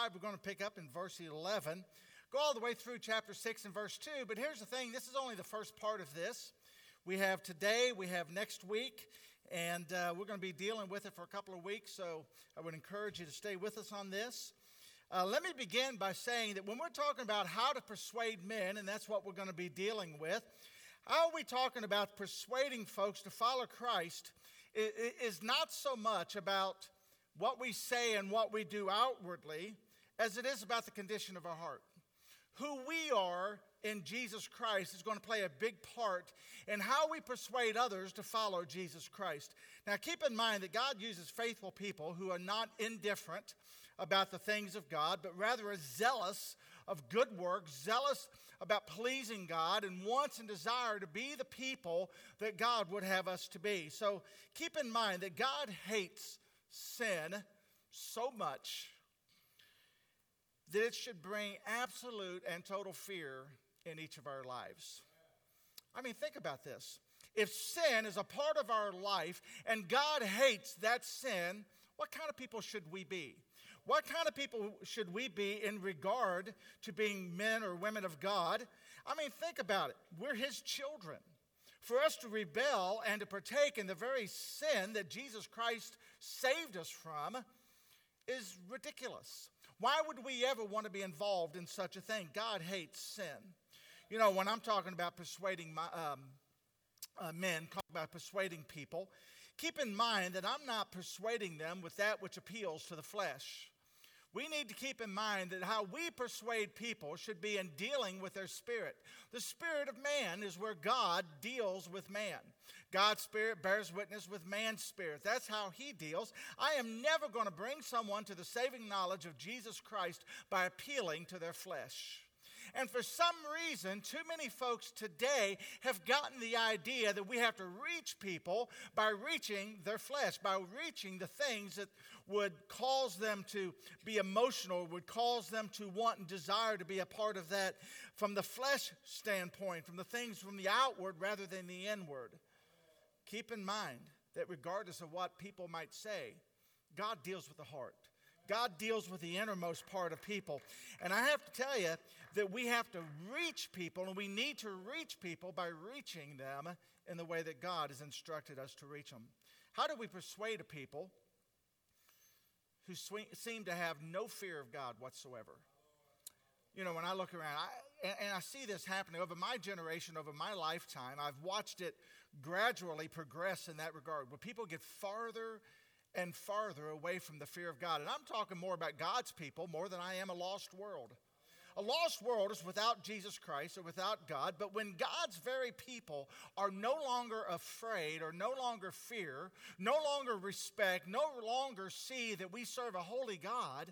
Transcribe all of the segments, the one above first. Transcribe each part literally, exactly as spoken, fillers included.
five, we're going to pick up in verse eleven. Go all the way through chapter six and verse two. But here's the thing. This is only the first part of this. We have today, we have next week, and uh, we're going to be dealing with it for a couple of weeks. So I would encourage you to stay with us on this. Uh, let me begin by saying that when we're talking about how to persuade men, and that's what we're going to be dealing with, how are we talking about persuading folks to follow Christ is not so much about what we say and what we do outwardly as it is about the condition of our heart. Who we are in Jesus Christ is going to play a big part in how we persuade others to follow Jesus Christ. Now keep in mind that God uses faithful people who are not indifferent about the things of God, but rather are zealous of good works, zealous about pleasing God, and wants and desire to be the people that God would have us to be. So keep in mind that God hates sin so much that it should bring absolute and total fear in each of our lives. I mean, think about this. If sin is a part of our life and God hates that sin, what kind of people should we be? What kind of people should we be in regard to being men or women of God? I mean, think about it. We're His children. For us to rebel and to partake in the very sin that Jesus Christ saved us from is ridiculous. Why would we ever want to be involved in such a thing? God hates sin. You know, when I'm talking about persuading my, um, uh, men, talking about persuading people, keep in mind that I'm not persuading them with that which appeals to the flesh. We need to keep in mind that how we persuade people should be in dealing with their spirit. The spirit of man is where God deals with man. God's spirit bears witness with man's spirit. That's how He deals. I am never going to bring someone to the saving knowledge of Jesus Christ by appealing to their flesh. And for some reason, too many folks today have gotten the idea that we have to reach people by reaching their flesh, by reaching the things that would cause them to be emotional, would cause them to want and desire to be a part of that from the flesh standpoint, from the things from the outward rather than the inward. Keep in mind that regardless of what people might say, God deals with the heart. God deals with the innermost part of people. And I have to tell you that we have to reach people, and we need to reach people by reaching them in the way that God has instructed us to reach them. How do we persuade a people who seem to have no fear of God whatsoever? You know, when I look around, I, and, and I see this happening over my generation, over my lifetime, I've watched it gradually progress in that regard, where people get farther and farther away from the fear of God. And I'm talking more about God's people more than I am a lost world. A lost world is without Jesus Christ or without God, but when God's very people are no longer afraid or no longer fear, no longer respect, no longer see that we serve a holy God,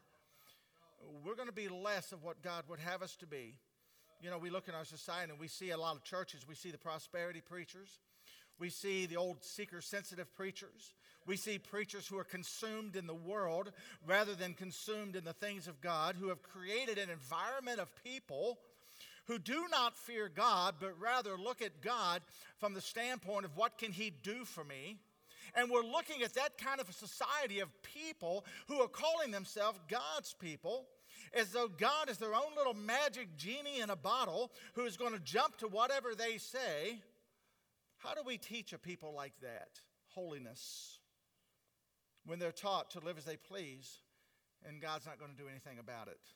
we're going to be less of what God would have us to be. You know, we look in our society and we see a lot of churches. We see the prosperity preachers. We see the old seeker-sensitive preachers. We see preachers who are consumed in the world rather than consumed in the things of God, who have created an environment of people who do not fear God, but rather look at God from the standpoint of what can He do for me. And we're looking at that kind of a society of people who are calling themselves God's people, as though God is their own little magic genie in a bottle who is going to jump to whatever they say. How do we teach a people like that holiness when they're taught to live as they please and God's not going to do anything about it?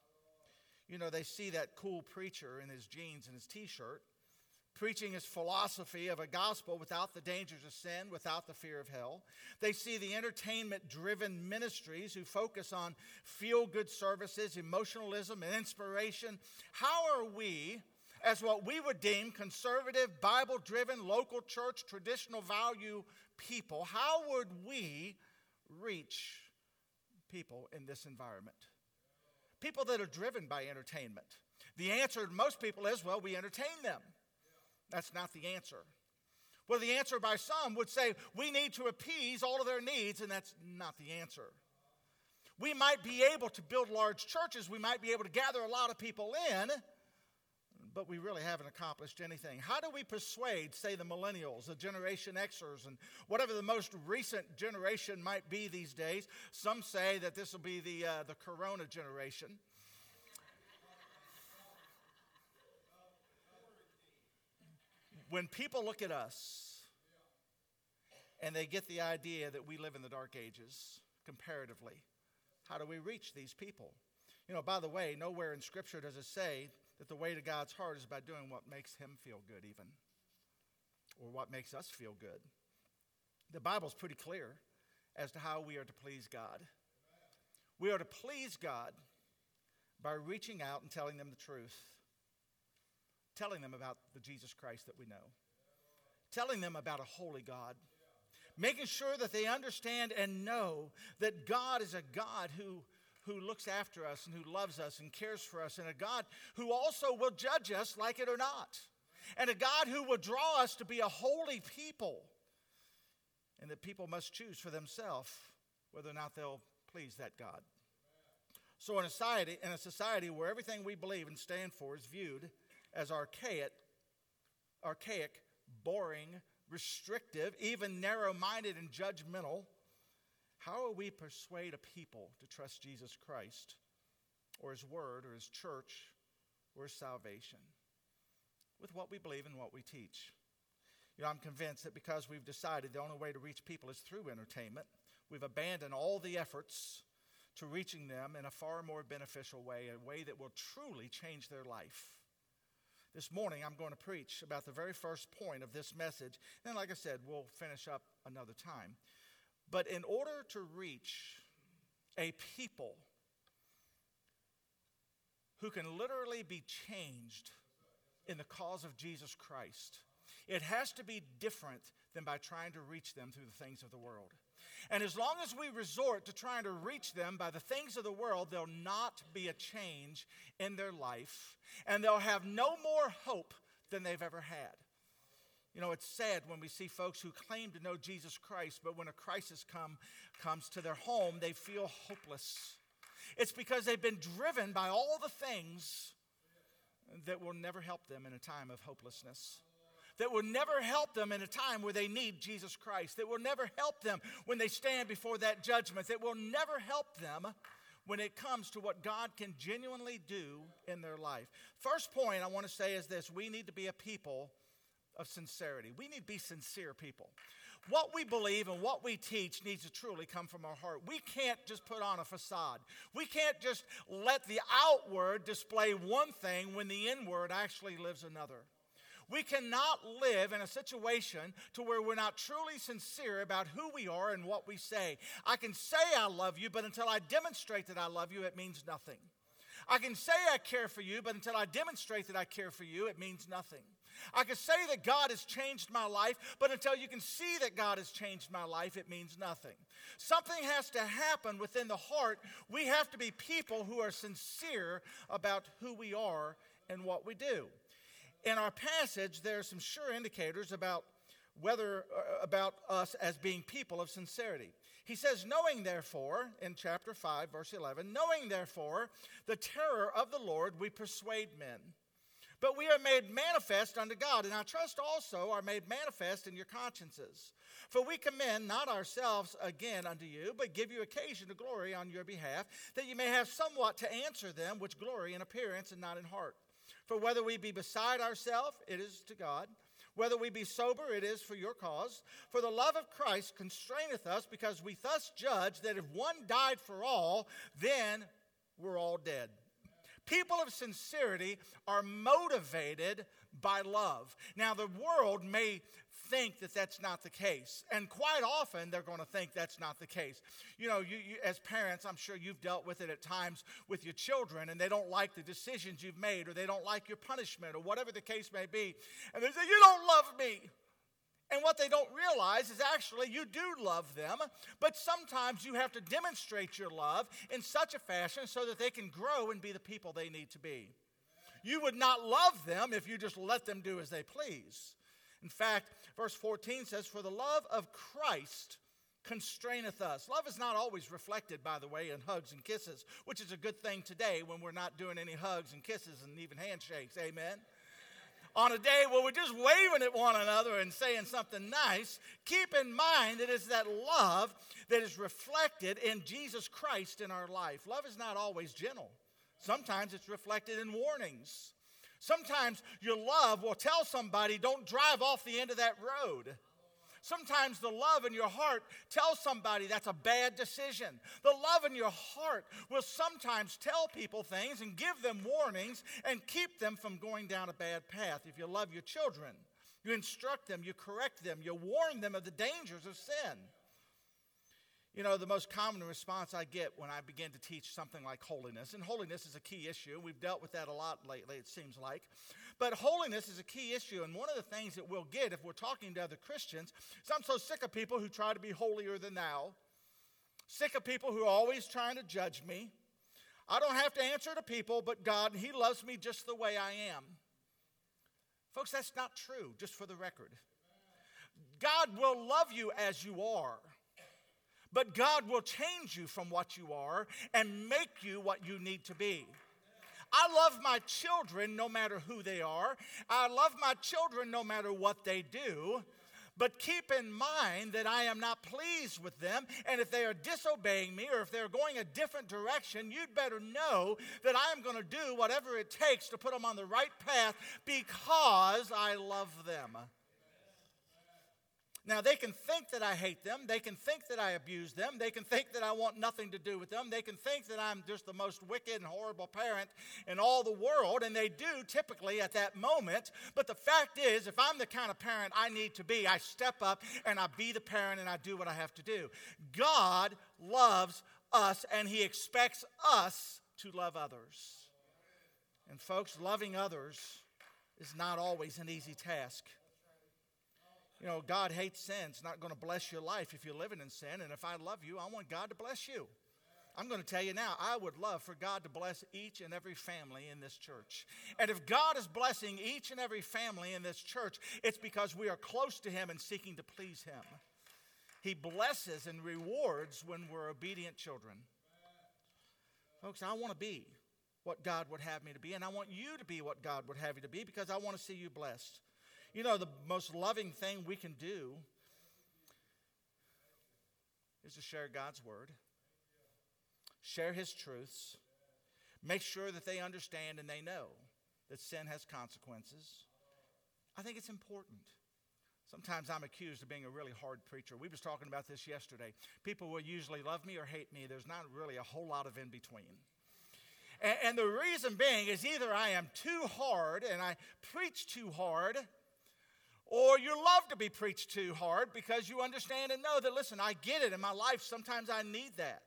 You know, they see that cool preacher in his jeans and his t-shirt preaching his philosophy of a gospel without the dangers of sin, without the fear of hell. They see the entertainment-driven ministries who focus on feel-good services, emotionalism, and inspiration. How are we, as what we would deem conservative, Bible-driven, local church, traditional value people, how would we reach people in this environment? People that are driven by entertainment. The answer to most people is, well, we entertain them. That's not the answer. Well, the answer by some would say, we need to appease all of their needs, and that's not the answer. We might be able to build large churches. We might be able to gather a lot of people in, but we really haven't accomplished anything. How do we persuade, say, the millennials, the Generation Xers, and whatever the most recent generation might be these days? Some say that this will be the, uh, the Corona generation. When people look at us and they get the idea that we live in the dark ages, comparatively, how do we reach these people? You know, by the way, nowhere in Scripture does it say that the way to God's heart is by doing what makes him feel good even, or what makes us feel good. The Bible's pretty clear as to how we are to please God. We are to please God by reaching out and telling them the truth, telling them about the Jesus Christ that we know, telling them about a holy God, making sure that they understand and know that God is a God who who looks after us and who loves us and cares for us, and a God who also will judge us like it or not, and a God who will draw us to be a holy people, and that people must choose for themselves whether or not they'll please that God. So in a society, in a society where everything we believe and stand for is viewed as archaic, archaic, boring, restrictive, even narrow-minded and judgmental, how will we persuade a people to trust Jesus Christ or his word or his church or his salvation? With what we believe and what we teach. You know, I'm convinced that because we've decided the only way to reach people is through entertainment, we've abandoned all the efforts to reaching them in a far more beneficial way, a way that will truly change their life. This morning, I'm going to preach about the very first point of this message. And then, like I said, we'll finish up another time. But in order to reach a people who can literally be changed in the cause of Jesus Christ, it has to be different than by trying to reach them through the things of the world. And as long as we resort to trying to reach them by the things of the world, there'll not be a change in their life, and they'll have no more hope than they've ever had. You know, it's sad when we see folks who claim to know Jesus Christ, but when a crisis come, comes to their home, they feel hopeless. It's because they've been driven by all the things that will never help them in a time of hopelessness, that will never help them in a time where they need Jesus Christ, that will never help them when they stand before that judgment, that will never help them when it comes to what God can genuinely do in their life. First point I want to say is this: we need to be a people of sincerity. We need to be sincere people. What we believe and what we teach needs to truly come from our heart. We can't just put on a facade. We can't just let the outward display one thing when the inward actually lives another. We cannot live in a situation to where we're not truly sincere about who we are and what we say. I can say I love you, but until I demonstrate that I love you, it means nothing. I can say I care for you, but until I demonstrate that I care for you, it means nothing. I can say that God has changed my life, but until you can see that God has changed my life, it means nothing. Something has to happen within the heart. We have to be people who are sincere about who we are and what we do. In our passage, there are some sure indicators about whether uh, about us as being people of sincerity. He says, knowing therefore, in chapter five, verse eleven, knowing therefore the terror of the Lord, we persuade men. But we are made manifest unto God, and I trust also are made manifest in your consciences. For we commend not ourselves again unto you, but give you occasion to glory on your behalf, that you may have somewhat to answer them which glory in appearance and not in heart. For whether we be beside ourselves, it is to God. Whether we be sober, it is for your cause. For the love of Christ constraineth us, because we thus judge that if one died for all, then we're all dead. People of sincerity are motivated by love. Now, the world may think that that's not the case, and quite often they're going to think that's not the case. You know, you, you, as parents, I'm sure you've dealt with it at times with your children, and they don't like the decisions you've made, or they don't like your punishment, or whatever the case may be, and they say, you don't love me. And what they don't realize is actually you do love them, but sometimes you have to demonstrate your love in such a fashion so that they can grow and be the people they need to be. You would not love them if you just let them do as they please. In fact, verse fourteen says, for the love of Christ constraineth us. Love is not always reflected, by the way, in hugs and kisses, which is a good thing today when we're not doing any hugs and kisses and even handshakes. Amen? on a day where we're just waving at one another and saying something nice, keep in mind that it's that love that is reflected in Jesus Christ in our life. Love is not always gentle. Sometimes it's reflected in warnings. Sometimes your love will tell somebody, don't drive off the end of that road. Sometimes the love in your heart tells somebody that's a bad decision. The love in your heart will sometimes tell people things and give them warnings and keep them from going down a bad path. If you love your children, you instruct them, you correct them, you warn them of the dangers of sin. You know, the most common response I get when I begin to teach something like holiness, and holiness is a key issue. We've dealt with that a lot lately, it seems like. But holiness is a key issue, and one of the things that we'll get if we're talking to other Christians is I'm so sick of people who try to be holier than thou, sick of people who are always trying to judge me. I don't have to answer to people but God, and He loves me just the way I am. Folks, that's not true, just for the record. God will love you as you are. But God will change you from what you are and make you what you need to be. I love my children no matter who they are. I love my children no matter what they do. But keep in mind that I am not pleased with them. And if they are disobeying me or if they're going a different direction, you'd better know that I am going to do whatever it takes to put them on the right path because I love them. Now, they can think that I hate them. They can think that I abuse them. They can think that I want nothing to do with them. They can think that I'm just the most wicked and horrible parent in all the world, and they do typically at that moment. But the fact is, if I'm the kind of parent I need to be, I step up and I be the parent and I do what I have to do. God loves us, and He expects us to love others. And folks, loving others is not always an easy task. You know, God hates sin. It's not going to bless your life if you're living in sin. And if I love you, I want God to bless you. I'm going to tell you now, I would love for God to bless each and every family in this church. And if God is blessing each and every family in this church, it's because we are close to Him and seeking to please Him. He blesses and rewards when we're obedient children. Folks, I want to be what God would have me to be, and I want you to be what God would have you to be because I want to see you blessed. You know, the most loving thing we can do is to share God's word, share His truths, make sure that they understand and they know that sin has consequences. I think it's important. Sometimes I'm accused of being a really hard preacher. We was talking about this yesterday. People will usually love me or hate me. There's not really a whole lot of in between. And, and the reason being is either I am too hard and I preach too hard, or you love to be preached too hard because you understand and know that, listen, I get it in my life. Sometimes I need that.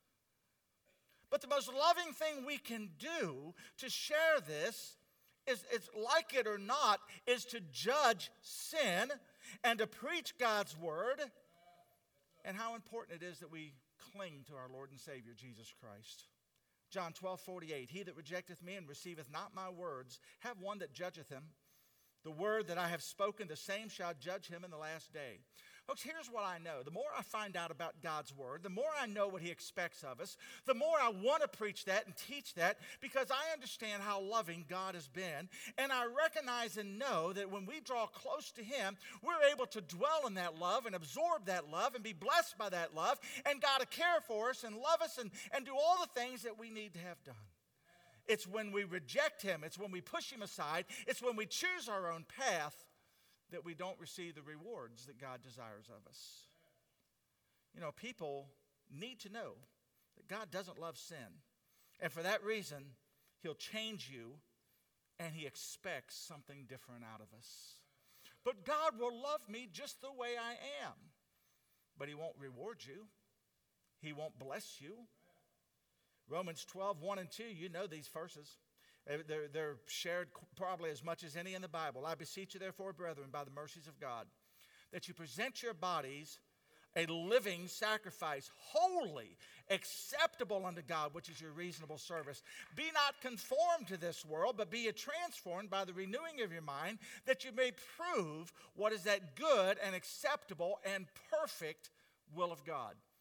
But the most loving thing we can do to share this is, is like it or not, is to judge sin and to preach God's word and how important it is that we cling to our Lord and Savior, Jesus Christ. John twelve forty-eight, he that rejecteth me and receiveth not my words, have one that judgeth him. The word that I have spoken, the same shall judge him in the last day. Folks, here's what I know. The more I find out about God's word, the more I know what He expects of us, the more I want to preach that and teach that because I understand how loving God has been. And I recognize and know that when we draw close to Him, we're able to dwell in that love and absorb that love and be blessed by that love. And God will care for us and love us and, and do all the things that we need to have done. It's when we reject Him, it's when we push Him aside, it's when we choose our own path that we don't receive the rewards that God desires of us. You know, people need to know that God doesn't love sin. And for that reason, He'll change you and He expects something different out of us. But God will love me just the way I am. But He won't reward you. He won't bless you. Romans twelve, one and two, you know these verses. They're, they're shared probably as much as any in the Bible. I beseech you, therefore, brethren, by the mercies of God, that you present your bodies a living sacrifice, holy, acceptable unto God, which is your reasonable service. Be not conformed to this world, but be ye transformed by the renewing of your mind, that you may prove what is that good and acceptable and perfect will of God.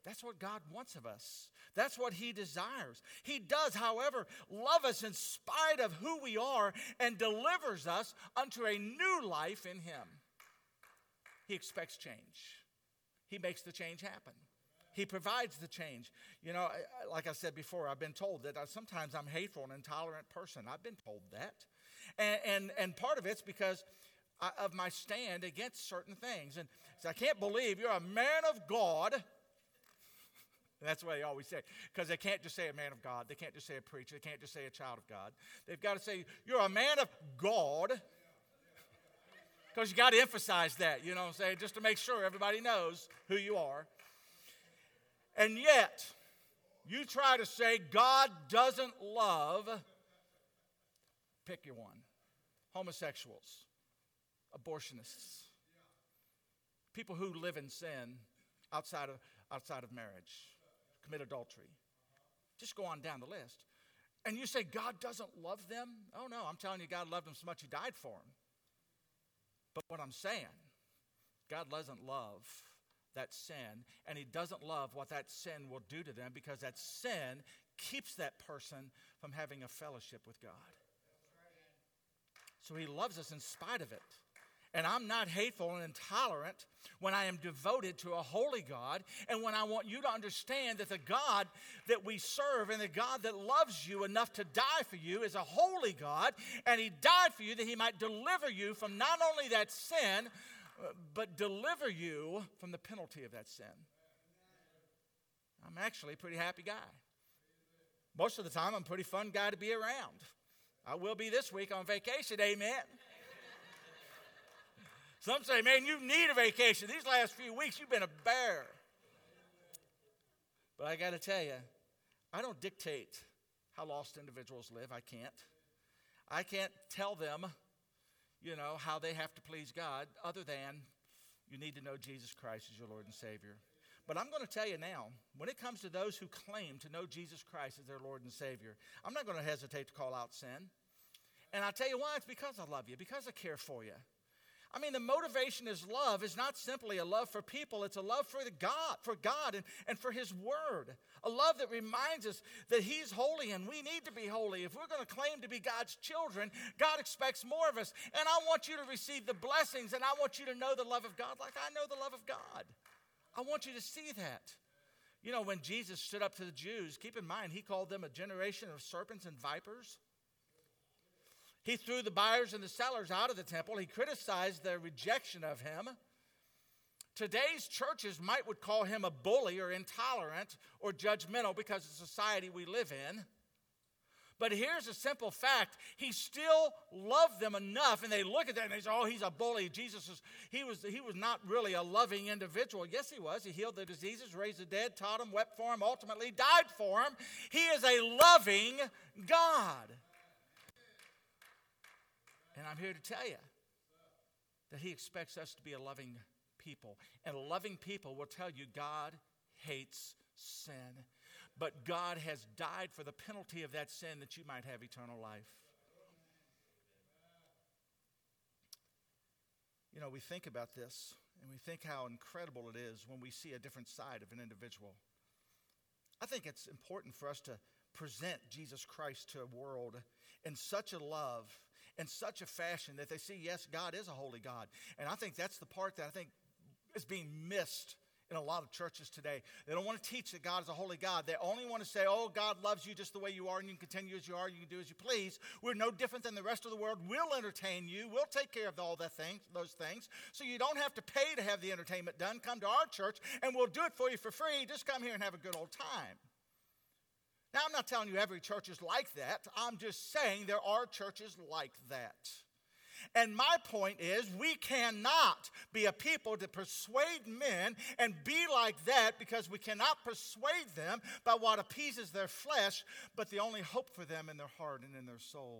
That's what God wants of us. That's what he desires. He does, however, love us in spite of who we are and delivers us unto a new life in him. He expects change. He makes the change happen. He provides the change. You know, like I said before, I've been told that I, sometimes I'm a hateful and intolerant person. I've been told that. And, and, and part of it's because I, of my stand against certain things. And so I can't believe you're a man of God. That's what they always say. Because they can't just say a man of God. They can't just say a preacher. They can't just say a child of God. They've got to say, you're a man of God. Because you got to emphasize that, you know what I'm saying, just to make sure everybody knows who you are. And yet, you try to say God doesn't love, pick your one, homosexuals, abortionists, people who live in sin outside of, outside of marriage, commit adultery. Just go on down the list. And you say God doesn't love them? Oh, no, I'm telling you, God loved them so much he died for them. But what I'm saying, God doesn't love that sin, and he doesn't love what that sin will do to them because that sin keeps that person from having a fellowship with God. So he loves us in spite of it. And I'm not hateful and intolerant when I am devoted to a holy God and when I want you to understand that the God that we serve and the God that loves you enough to die for you is a holy God, and he died for you that he might deliver you from not only that sin, but deliver you from the penalty of that sin. I'm actually a pretty happy guy. Most of the time, I'm a pretty fun guy to be around. I will be this week on vacation, amen. Some say, man, you need a vacation. These last few weeks, you've been a bear. But I got to tell you, I don't dictate how lost individuals live. I can't. I can't tell them, you know, how they have to please God other than you need to know Jesus Christ as your Lord and Savior. But I'm going to tell you now, when it comes to those who claim to know Jesus Christ as their Lord and Savior, I'm not going to hesitate to call out sin. And I'll tell you why. It's because I love you, because I care for you. I mean, the motivation is love is not simply a love for people. It's a love for the God, for God and, and for his word. A love that reminds us that he's holy and we need to be holy. If we're going to claim to be God's children, God expects more of us. And I want you to receive the blessings, and I want you to know the love of God like I know the love of God. I want you to see that. You know, when Jesus stood up to the Jews, keep in mind, he called them a generation of serpents and vipers. He threw the buyers and the sellers out of the temple. He criticized their rejection of him. Today's churches might would call him a bully or intolerant or judgmental because of the society we live in. But here's a simple fact. He still loved them enough, and they look at that and they say, oh, he's a bully. Jesus was, he was, he was not really a loving individual. Yes, he was. He healed the diseases, raised the dead, taught them, wept for them, ultimately died for them. He is a loving God. And I'm here to tell you that he expects us to be a loving people. And loving people will tell you God hates sin. But God has died for the penalty of that sin that you might have eternal life. You know, we think about this and we think how incredible it is when we see a different side of an individual. I think it's important for us to present Jesus Christ to a world in such a love, in such a fashion that they see, yes, God is a holy God. And I think that's the part that I think is being missed in a lot of churches today. They don't want to teach that God is a holy God. They only want to say, oh, God loves you just the way you are, and you can continue as you are, you can do as you please. We're no different than the rest of the world. We'll entertain you. We'll take care of all that things, those things. So you don't have to pay to have the entertainment done. Come to our church, and we'll do it for you for free. Just come here and have a good old time. Now, I'm not telling you every church is like that. I'm just saying there are churches like that. And my point is, we cannot be a people to persuade men and be like that because we cannot persuade them by what appeases their flesh, but the only hope for them in their heart and in their soul.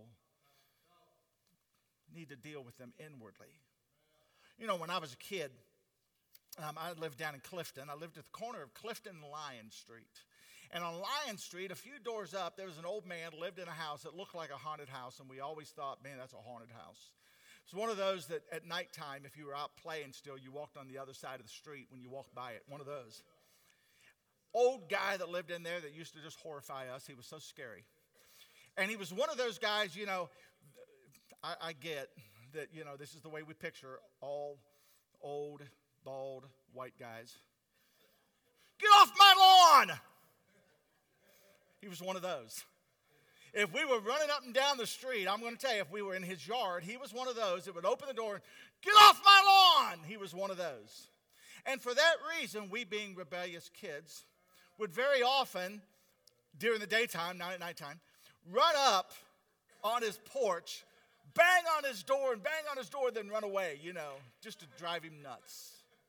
Need to deal with them inwardly. You know, when I was a kid, um, I lived down in Clifton. I lived at the corner of Clifton and Lion Street. And on Lion Street, a few doors up, there was an old man lived in a house that looked like a haunted house, and we always thought, man, that's a haunted house. It's one of those that at nighttime, if you were out playing still, you walked on the other side of the street when you walked by it, one of those. old guy that lived in there that used to just horrify us. He was so scary. And he was one of those guys, you know, I, I get that, you know, this is the way we picture all old, bald, white guys. Get off my lawn! He was one of those. If we were running up and down the street, I'm going to tell you, if we were in his yard, he was one of those that would open the door and, get off my lawn! He was one of those. And for that reason, we being rebellious kids would very often, during the daytime, not at nighttime, run up on his porch, bang on his door and bang on his door, then run away, you know, just to drive him nuts.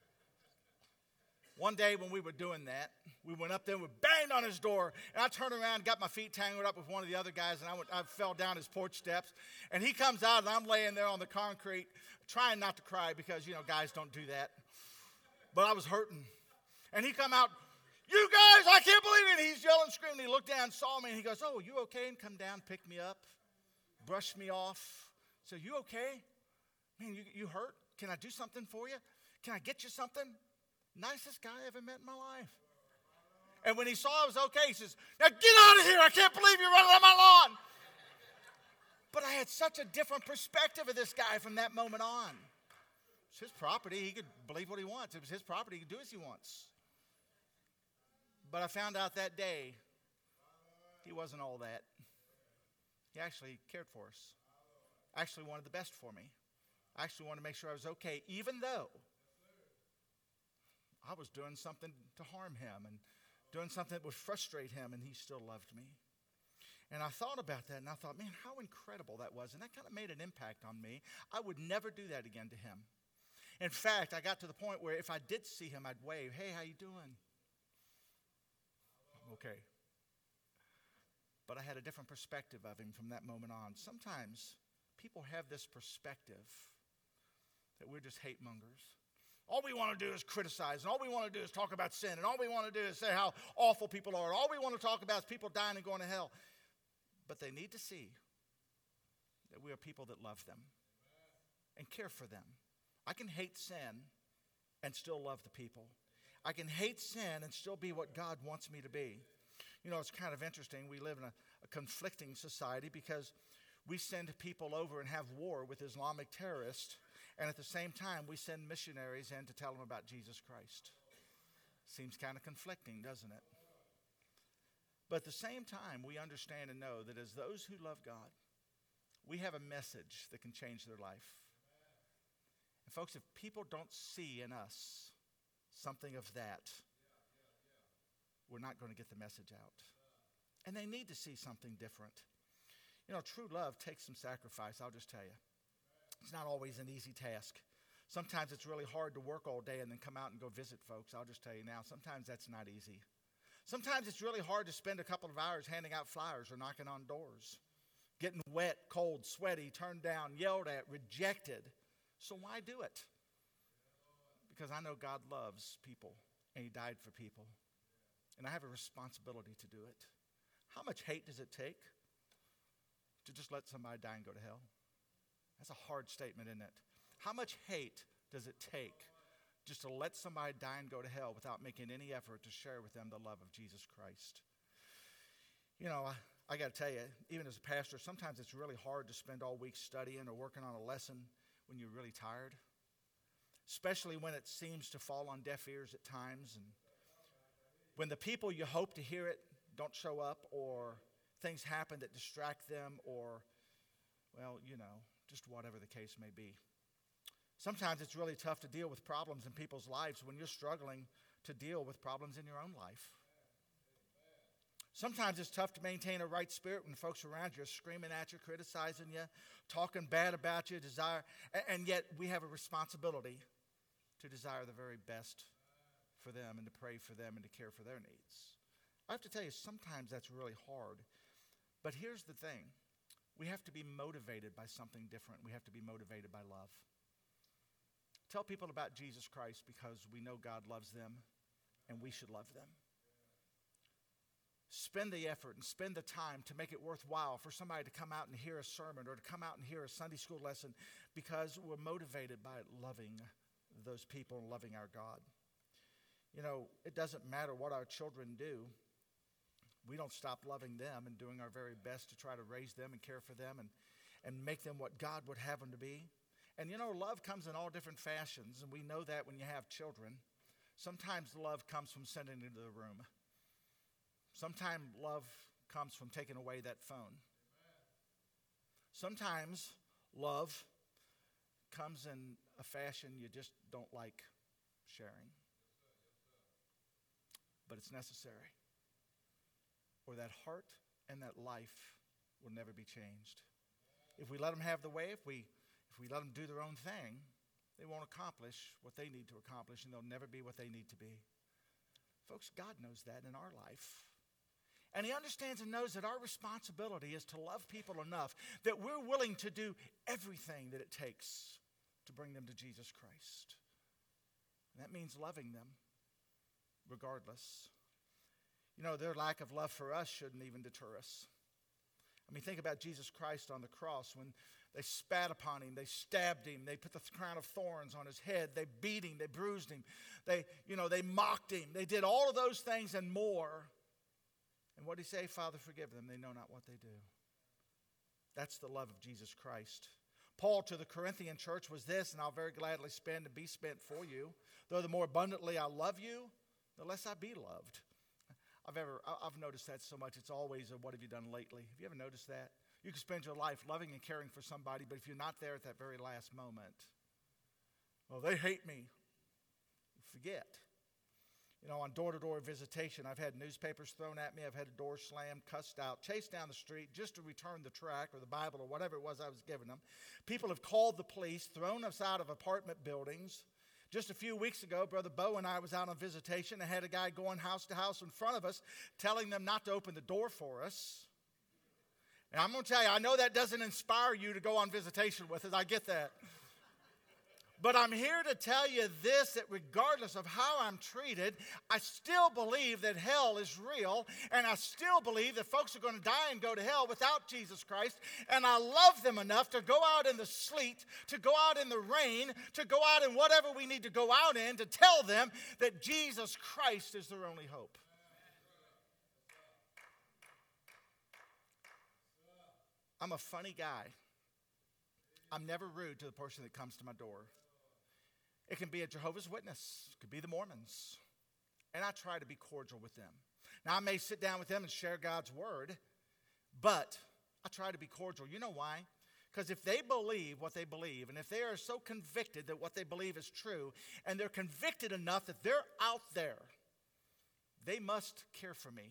One day when we were doing that, we went up there and we banged on his door, and I turned around and got my feet tangled up with one of the other guys, and I, went, I fell down his porch steps, and he comes out, and I'm laying there on the concrete, trying not to cry because, you know, guys don't do that. But I was hurting. And he come out, you guys, I can't believe it. He's yelling, screaming. He looked down, saw me, and he goes, oh, you okay? And come down, pick me up, brush me off. So, you okay? Man, you, you hurt? Can I do something for you? Can I get you something? Nicest guy I ever met in my life. And when he saw I was okay, he says, now get out of here. I can't believe you're running on my lawn. But I had such a different perspective of this guy from that moment on. It's his property. He could believe what he wants. It was his property. He could do as he wants. But I found out that day he wasn't all that. He actually cared for us. Actually wanted the best for me. I actually wanted to make sure I was okay, even though I was doing something to harm him and doing something that would frustrate him, and he still loved me. And I thought about that, and I thought, man, how incredible that was. And that kind of made an impact on me. I would never do that again to him. In fact, I got to the point where if I did see him, I'd wave, hey, how you doing? I'm okay. But I had a different perspective of him from that moment on. Sometimes people have this perspective that we're just hate mongers. All we want to do is criticize, and all we want to do is talk about sin, and all we want to do is say how awful people are. All we want to talk about is people dying and going to hell. But they need to see that we are people that love them and care for them. I can hate sin and still love the people. I can hate sin and still be what God wants me to be. You know, it's kind of interesting. We live in a, a conflicting society because we send people over and have war with Islamic terrorists, and at the same time, we send missionaries in to tell them about Jesus Christ. Seems kind of conflicting, doesn't it? But at the same time, we understand and know that as those who love God, we have a message that can change their life. And folks, if people don't see in us something of that, we're not going to get the message out. And they need to see something different. You know, true love takes some sacrifice, I'll just tell you. It's not always an easy task. Sometimes it's really hard to work all day and then come out and go visit folks. I'll just tell you now, sometimes that's not easy. Sometimes it's really hard to spend a couple of hours handing out flyers or knocking on doors, getting wet, cold, sweaty, turned down, yelled at, rejected. So why do it? Because I know God loves people and he died for people. And I have a responsibility to do it. How much hate does it take to just let somebody die and go to hell? That's a hard statement, isn't it? How much hate does it take just to let somebody die and go to hell without making any effort to share with them the love of Jesus Christ? You know, I, I got to tell you, even as a pastor, sometimes it's really hard to spend all week studying or working on a lesson when you're really tired, especially when it seems to fall on deaf ears at times, and when the people you hope to hear it don't show up, or things happen that distract them, or, well, you know, just whatever the case may be. Sometimes it's really tough to deal with problems in people's lives when you're struggling to deal with problems in your own life. Sometimes it's tough to maintain a right spirit when folks around you are screaming at you, criticizing you, talking bad about you, desire, and yet we have a responsibility to desire the very best for them and to pray for them and to care for their needs. I have to tell you, sometimes that's really hard. But here's the thing. We have to be motivated by something different. We have to be motivated by love. Tell people about Jesus Christ because we know God loves them and we should love them. Spend the effort and spend the time to make it worthwhile for somebody to come out and hear a sermon or to come out and hear a Sunday school lesson because we're motivated by loving those people and loving our God. You know, it doesn't matter what our children do. We don't stop loving them and doing our very best to try to raise them and care for them and, and make them what God would have them to be. And you know, love comes in all different fashions, and we know that when you have children. Sometimes love comes from sending them to the room. Sometimes love comes from taking away that phone. Sometimes love comes in a fashion you just don't like sharing. But it's necessary. Or that heart and that life will never be changed. If we let them have the way, if we if we let them do their own thing, they won't accomplish what they need to accomplish, and they'll never be what they need to be. Folks, God knows that in our life. And he understands and knows that our responsibility is to love people enough that we're willing to do everything that it takes to bring them to Jesus Christ. And that means loving them regardless. You know, their lack of love for us shouldn't even deter us. I mean, think about Jesus Christ on the cross when they spat upon him, they stabbed him, they put the crown of thorns on his head, they beat him, they bruised him, they, you know, they mocked him. They did all of those things and more. And what did he say? Father, forgive them. They know not what they do. That's the love of Jesus Christ. Paul to the Corinthian church was this, and I'll very gladly spend and be spent for you. Though the more abundantly I love you, the less I be loved. I've ever, I've noticed that so much. It's always a, what have you done lately? Have you ever noticed that? You can spend your life loving and caring for somebody, but if you're not there at that very last moment, well, they hate me. Forget. You know, on door-to-door visitation, I've had newspapers thrown at me. I've had a door slammed, cussed out, chased down the street just to return the tract or the Bible or whatever it was I was giving them. People have called the police, thrown us out of apartment buildings. Just a few weeks ago, Brother Bo and I was out on visitation and had a guy going house to house in front of us, telling them not to open the door for us. And I'm going to tell you, I know that doesn't inspire you to go on visitation with us. I get that. But I'm here to tell you this, that regardless of how I'm treated, I still believe that hell is real, and I still believe that folks are going to die and go to hell without Jesus Christ, and I love them enough to go out in the sleet, to go out in the rain, to go out in whatever we need to go out in, to tell them that Jesus Christ is their only hope. I'm a funny guy. I'm never rude to the person that comes to my door. It can be a Jehovah's Witness. It could be the Mormons. And I try to be cordial with them. Now, I may sit down with them and share God's word, but I try to be cordial. You know why? Because if they believe what they believe, and if they are so convicted that what they believe is true, and they're convicted enough that they're out there, they must care for me,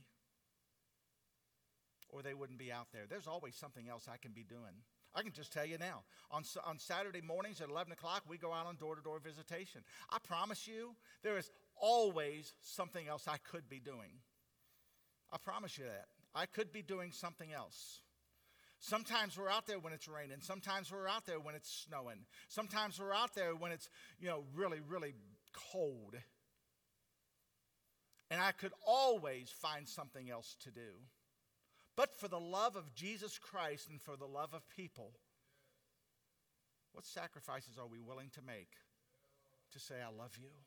or they wouldn't be out there. There's always something else I can be doing. I can just tell you now, on, on Saturday mornings at eleven o'clock, we go out on door-to-door visitation. I promise you, there is always something else I could be doing. I promise you that. I could be doing something else. Sometimes we're out there when it's raining. Sometimes we're out there when it's snowing. Sometimes we're out there when it's, you know, really, really cold. And I could always find something else to do. But for the love of Jesus Christ and for the love of people, what sacrifices are we willing to make to say, I love you?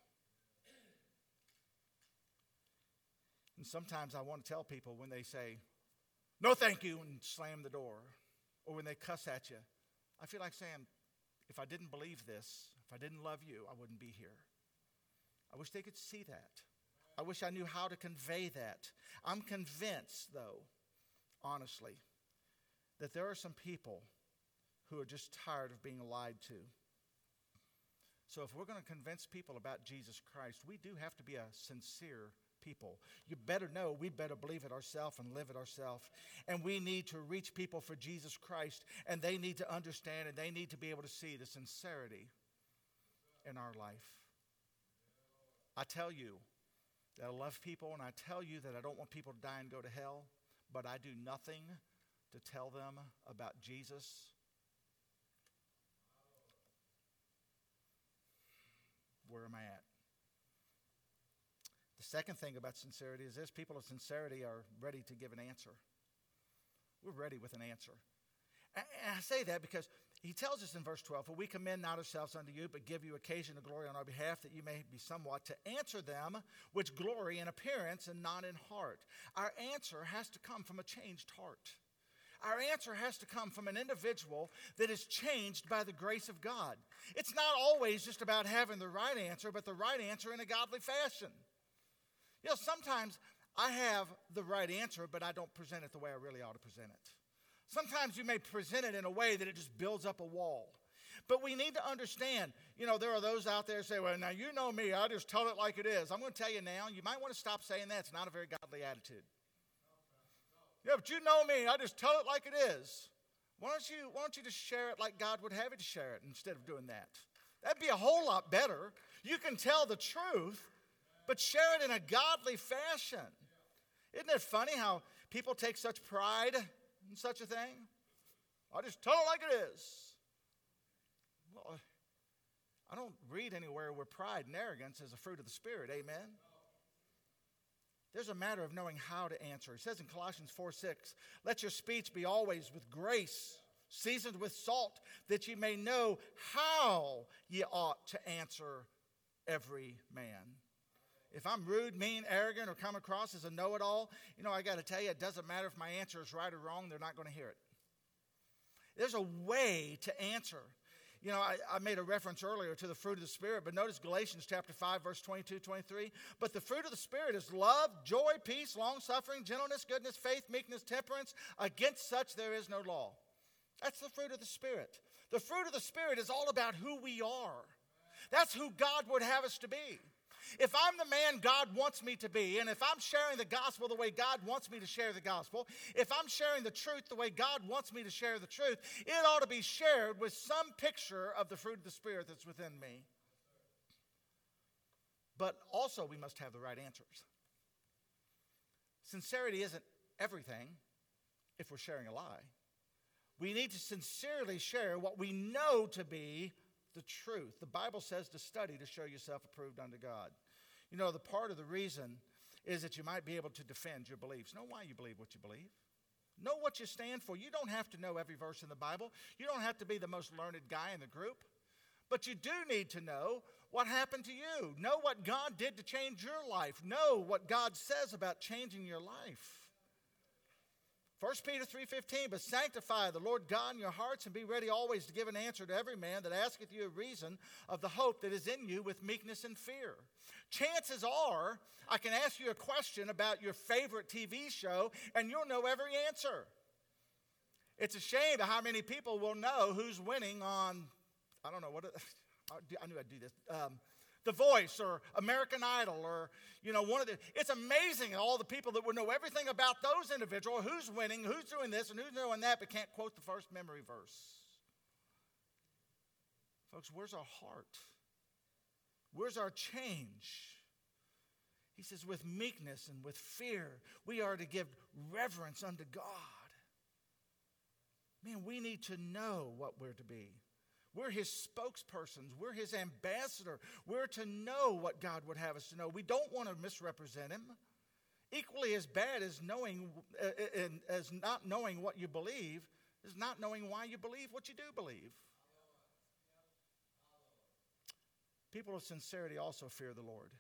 And sometimes I want to tell people when they say, no thank you, and slam the door, or when they cuss at you, I feel like saying, if I didn't believe this, if I didn't love you, I wouldn't be here. I wish they could see that. I wish I knew how to convey that. I'm convinced, though, honestly, that there are some people who are just tired of being lied to. So if we're going to convince people about Jesus Christ, we do have to be a sincere people. You better know, we better believe it ourselves and live it ourselves. And we need to reach people for Jesus Christ, and they need to understand, and they need to be able to see the sincerity in our life. I tell you that I love people, and I tell you that I don't want people to die and go to hell. But I do nothing to tell them about Jesus. Where am I at? The second thing about sincerity is this: people of sincerity are ready to give an answer. We're ready with an answer. And I say that because he tells us in verse twelve, for we commend not ourselves unto you, but give you occasion to glory on our behalf, that you may be somewhat to answer them which glory in appearance and not in heart. Our answer has to come from a changed heart. Our answer has to come from an individual that is changed by the grace of God. It's not always just about having the right answer, but the right answer in a godly fashion. You know, sometimes I have the right answer, but I don't present it the way I really ought to present it. Sometimes you may present it in a way that it just builds up a wall. But we need to understand, you know, there are those out there who say, well, now you know me, I just tell it like it is. I'm going to tell you now, you might want to stop saying that. It's not a very godly attitude. Yeah, but you know me, I just tell it like it is. Why don't you, why don't you just share it like God would have you to share it instead of doing that? That'd be a whole lot better. You can tell the truth, but share it in a godly fashion. Isn't it funny how people take such pride in such a thing? I'll just tell it like it is. Well, I don't read anywhere where pride and arrogance is a fruit of the Spirit. Amen? There's a matter of knowing how to answer. It says in Colossians four six, let your speech be always with grace, seasoned with salt, that ye may know how ye ought to answer every man. If I'm rude, mean, arrogant, or come across as a know-it-all, you know, I got to tell you, it doesn't matter if my answer is right or wrong, they're not going to hear it. There's a way to answer. You know, I, I made a reference earlier to the fruit of the Spirit, but notice Galatians chapter five, verse twenty-two, twenty-three. But the fruit of the Spirit is love, joy, peace, long-suffering, gentleness, goodness, faith, meekness, temperance. Against such there is no law. That's the fruit of the Spirit. The fruit of the Spirit is all about who we are. That's who God would have us to be. If I'm the man God wants me to be, and if I'm sharing the gospel the way God wants me to share the gospel, if I'm sharing the truth the way God wants me to share the truth, it ought to be shared with some picture of the fruit of the Spirit that's within me. But also we must have the right answers. Sincerity isn't everything if we're sharing a lie. We need to sincerely share what we know to be the truth. The Bible says to study to show yourself approved unto God. You know, the part of the reason is that you might be able to defend your beliefs. Know why you believe what you believe. Know what you stand for. You don't have to know every verse in the Bible. You don't have to be the most learned guy in the group. But you do need to know what happened to you. Know what God did to change your life. Know what God says about changing your life. First Peter three fifteen, but sanctify the Lord God in your hearts, and be ready always to give an answer to every man that asketh you a reason of the hope that is in you with meekness and fear. Chances are, I can ask you a question about your favorite T V show, and you'll know every answer. It's a shame how many people will know who's winning on, I don't know, what. I knew I'd do this. Um, The Voice or American Idol or, you know, one of the, it's amazing all the people that would know everything about those individuals, who's winning, who's doing this and who's doing that, but can't quote the first memory verse. Folks, where's our heart? Where's our change? He says, with meekness and with fear, we are to give reverence unto God. Man, we need to know what we're to be. We're his spokespersons. We're his ambassador. We're to know what God would have us to know. We don't want to misrepresent him. Equally as bad as knowing, uh, as not knowing what you believe is not knowing why you believe what you do believe. People of sincerity also fear the Lord.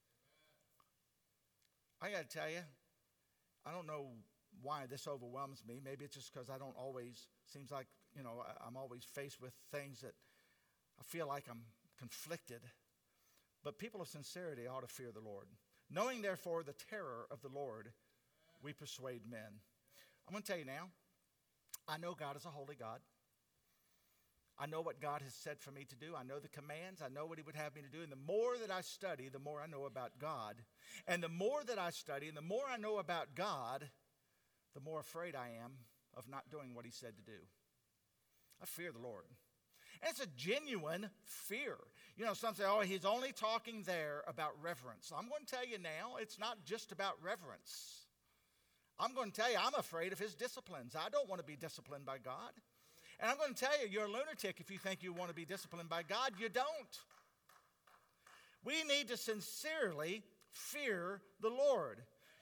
I got to tell you, I don't know why this overwhelms me. Maybe it's just because I don't always, seems like, you know, I'm always faced with things that I feel like I'm conflicted. But people of sincerity ought to fear the Lord. Knowing, therefore, the terror of the Lord, we persuade men. I'm going to tell you now, I know God is a holy God. I know what God has said for me to do. I know the commands. I know what he would have me to do. And the more that I study, the more I know about God. And the more that I study and the more I know about God, the more afraid I am of not doing what he said to do. I fear the Lord. And it's a genuine fear. You know, some say, oh, he's only talking there about reverence. I'm going to tell you now, it's not just about reverence. I'm going to tell you, I'm afraid of his disciplines. I don't want to be disciplined by God. And I'm going to tell you, you're a lunatic if you think you want to be disciplined by God. You don't. We need to sincerely fear the Lord.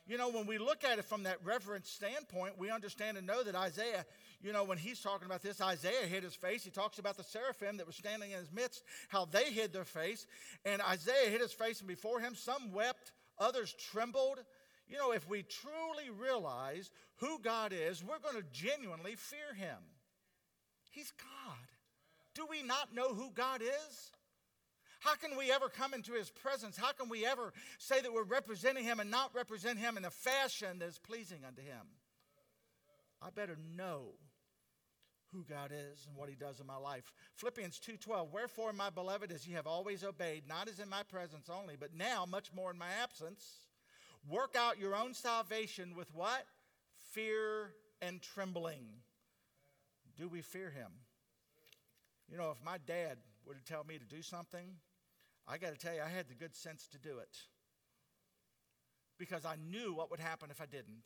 You know, when we look at it from that reverence standpoint, we understand and know that Isaiah, you know, when he's talking about this, Isaiah hid his face. He talks about the seraphim that were standing in his midst, how they hid their face. And Isaiah hid his face, and before him some wept, others trembled. You know, if we truly realize who God is, we're going to genuinely fear him. He's God. Do we not know who God is? How can we ever come into his presence? How can we ever say that we're representing him and not represent him in a fashion that is pleasing unto him? I better know who God is and what he does in my life. Philippians two twelve, wherefore, my beloved, as ye have always obeyed, not as in my presence only, but now much more in my absence, work out your own salvation with what? Fear and trembling. Do we fear him? You know, if my dad were to tell me to do something, I got to tell you, I had the good sense to do it. Because I knew what would happen if I didn't.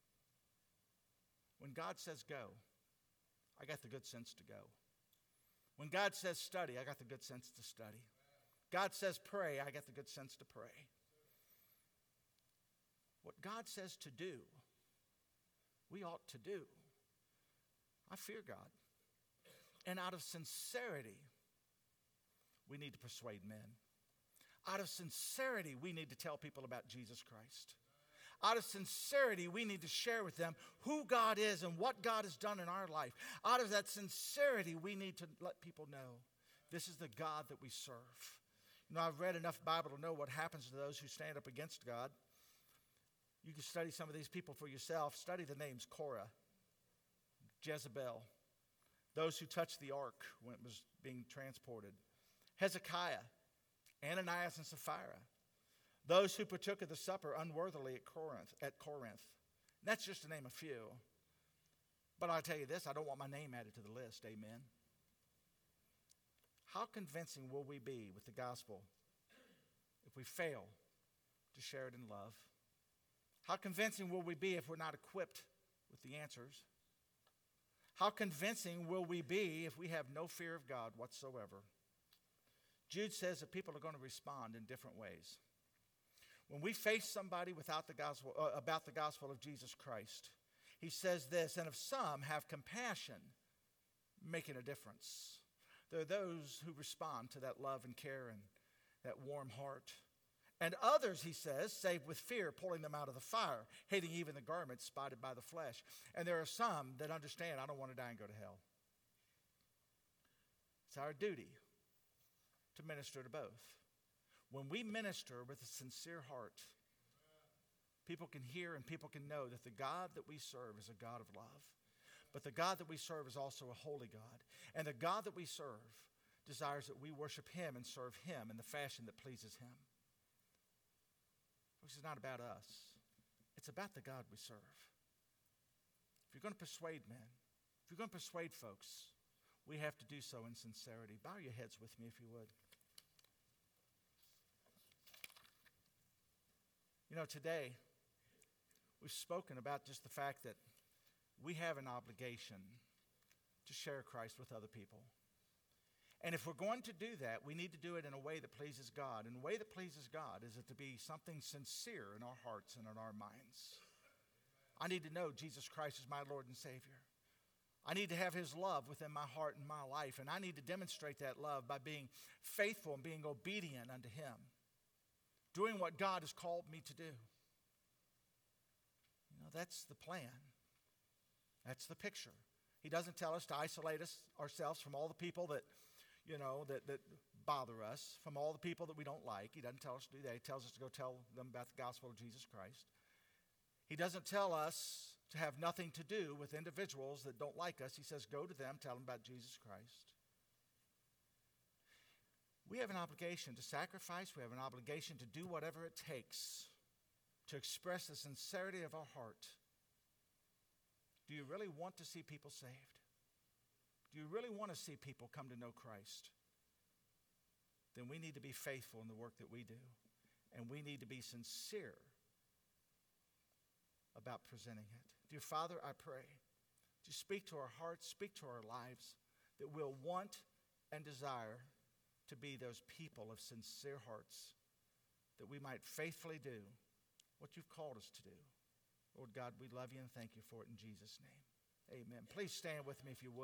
When God says go, I got the good sense to go. When God says study, I got the good sense to study. God says pray, I got the good sense to pray. What God says to do, we ought to do. I fear God. And out of sincerity, we need to persuade men. Out of sincerity, we need to tell people about Jesus Christ. Out of sincerity, we need to share with them who God is and what God has done in our life. Out of that sincerity, we need to let people know this is the God that we serve. You know, I've read enough Bible to know what happens to those who stand up against God. You can study some of these people for yourself. Study the names Korah, Jezebel, those who touched the ark when it was being transported, Hezekiah, Ananias and Sapphira, those who partook of the supper unworthily at Corinth. At Corinth. That's just to name a few. But I'll tell you this, I don't want my name added to the list, amen. How convincing will we be with the gospel if we fail to share it in love? How convincing will we be if we're not equipped with the answers? How convincing will we be if we have no fear of God whatsoever? Jude says that people are going to respond in different ways. When we face somebody without the gospel, uh, about the gospel of Jesus Christ, he says this, and if some have compassion, making a difference. There are those who respond to that love and care and that warm heart. And others, he says, saved with fear, pulling them out of the fire, hating even the garments spotted by the flesh. And there are some that understand, I don't want to die and go to hell. It's our duty to minister to both. When we minister with a sincere heart, people can hear and people can know that the God that we serve is a God of love. But the God that we serve is also a holy God. And the God that we serve desires that we worship him and serve him in the fashion that pleases him. This is not about us. It's about the God we serve. If you're going to persuade men, if you're going to persuade folks, we have to do so in sincerity. Bow your heads with me if you would. You know, today, we've spoken about just the fact that we have an obligation to share Christ with other people. And if we're going to do that, we need to do it in a way that pleases God. And the way that pleases God is it to be something sincere in our hearts and in our minds. I need to know Jesus Christ is my Lord and Savior. I need to have his love within my heart and my life. And I need to demonstrate that love by being faithful and being obedient unto him. Doing what God has called me to do. You know, that's the plan. That's the picture. He doesn't tell us to isolate us ourselves from all the people that you know, that, that bother us, from all the people that we don't like. He doesn't tell us to do that. He tells us to go tell them about the gospel of Jesus Christ. He doesn't tell us to have nothing to do with individuals that don't like us. He says, go to them, tell them about Jesus Christ. We have an obligation to sacrifice. We have an obligation to do whatever it takes to express the sincerity of our heart. Do you really want to see people saved? Do you really want to see people come to know Christ? Then we need to be faithful in the work that we do. And we need to be sincere about presenting it. Dear Father, I pray that you speak to our hearts, speak to our lives, that we'll want and desire to be those people of sincere hearts, that we might faithfully do what you've called us to do. Lord God, we love you and thank you for it in Jesus' name. Amen. Please stand with me if you would.